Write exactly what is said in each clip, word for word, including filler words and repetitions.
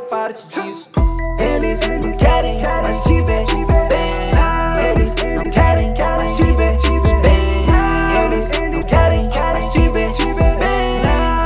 parte disso. Eles não querem mais te ver bem. Eles não querem mais te ver bem. Eles não querem mais te ver bem.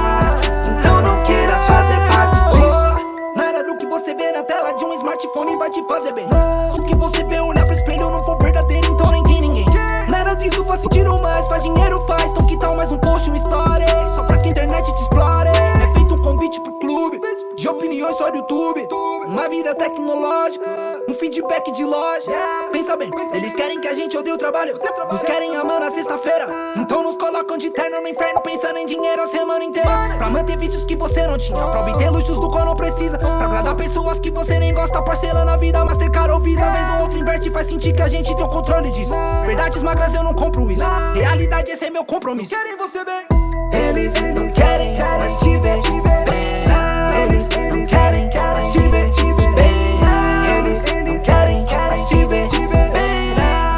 Então não queira fazer parte disso. Nada do que você vê na tela de um smartphone vai te fazer bem. Se o que você vê olhar pro espelho não for verdadeiro, então nem tem ninguém. Nada disso faz sentido mais, faz dinheiro, faz. Então que tal mais um post, uma história, só pra que a internet te explore. É feito um convite pro clube de opiniões só do YouTube. Uma vida tecnológica, um feedback de loja. Pensa bem, eles querem que a gente odeie o trabalho, nos querem amar na sexta-feira. Então nos colocam de terno no inferno, pensando em dinheiro a semana inteira. Pra manter vícios que você não tinha, pra obter luxos do qual não precisa, pra agradar pessoas que você nem gosta, parcelando a vida, Mastercard ou Visa. Vez ou outro inverte e faz sentir que a gente tem o controle disso. Verdades magras eu não compro isso, realidade esse é meu compromisso. Querem você bem. Eles não querem mais te ver bem. Eles não querem mais te ver bem. Eles não querem mais te ver bem.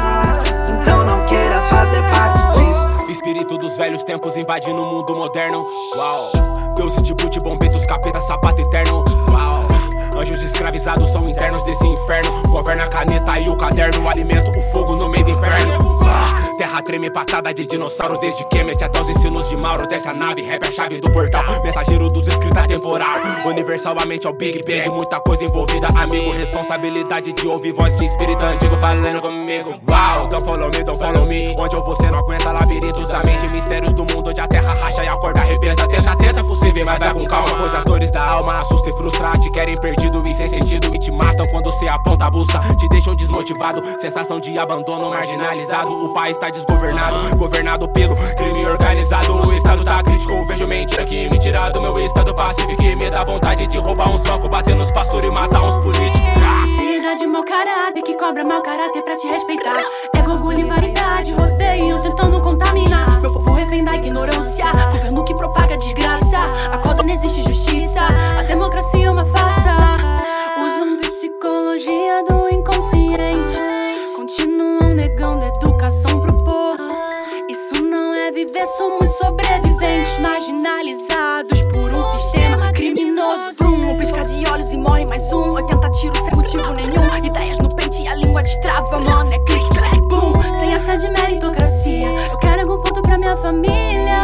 Então não queira fazer parte disso. Espírito dos velhos tempos invadindo o mundo moderno. Uau. Deuses de boot, bombetos, capeta, sapato eterno. Uau. Anjos escravizados são internos desse inferno. Governa a caneta e o caderno, alimento o fogo no meio do inferno. ah, Terra treme, patada de dinossauro. Desde Kemet até os ensinos de Mauro. Desce a nave, rap é a chave do portal. Mensageiro dos escrita temporal. Universal, a mente é o Big Bang. Muita coisa envolvida, amigo. Responsabilidade de ouvir voz de espírito antigo falando comigo. Uau, don't follow me, don't follow me. Onde eu você não aguenta labirintos da mente. Mistérios do mundo onde a terra racha e a corda arrebenta. Tenta, tenta possível, mas vai com calma. Pois as dores da alma assustam e frustram. Te querem perdido e sem sentido e te matam quando cê aponta a busca. Te deixam desmotivado, sensação de abandono, marginalizado. O país tá desgovernado, governado pelo crime organizado. O estado tá crítico, vejo mentira que me tira do meu estado pacífico. Que me dá vontade de roubar uns bancos, bater nos pastores e matar uns políticos. Sociedade mau caráter que cobra mau caráter pra te respeitar. Ego, orgulho e vaidade rodeiam tentando contaminar. Meu povo refém da ignorância, governo que propaga desgraça. Acorda, não existe justiça, a democracia é uma farsa. Usam psicologia do inconsciente, continuam negando educação pro povo. Isso não é viver, somos sobreviventes, marginalizados por um sistema criminoso. Brum, um piscar de olhos e morre mais um. Oitenta tiros sem motivo nenhum, ideias no pente e a língua destrava. Mano, é clique, clack, boom. Sem essa de meritocracia, eu quero algum ponto pra minha família.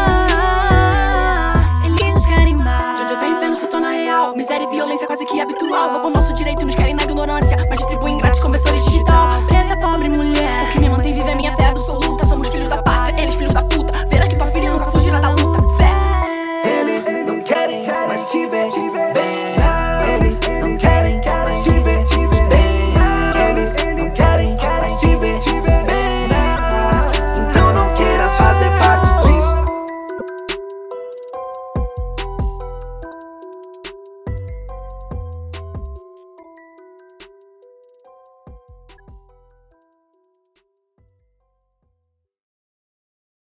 Eles querem mais, de onde vem inferno se torna real. Miséria e violência quase que habitual. Roubam nosso direito e nos querem na ignorância, mas distribuem grátis conversores digital. Preta, pobre, mulher,